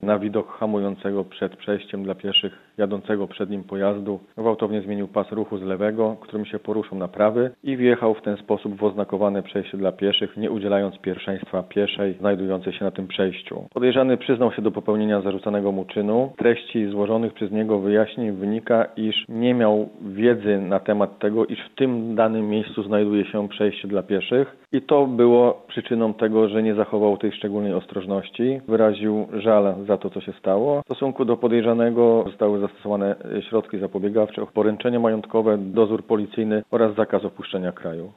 na widok hamującego przed przejściem dla pieszych jadącego przed nim pojazdu gwałtownie zmienił pas ruchu z lewego, którym się poruszył na prawy i wjechał w ten sposób w oznakowane przejście dla pieszych, nie udzielając pierwszeństwa pieszej znajdującej się na tym przejściu. Podejrzany przyznał się do popełnienia zarzucanego mu czynu. Z treści złożonych przez niego wyjaśnień wynika, iż nie miał wiedzy na temat tego, iż w tym danym miejscu znajduje się przejście dla pieszych i to było przyczyną tego, że nie zachował tej szczególnej ostrożności. Wyraził żal za to, co się stało. W stosunku do podejrzanego zostały zastosowane środki zapobiegawcze, poręczenie majątkowe, dozór policyjny oraz zakaz opuszczenia kraju.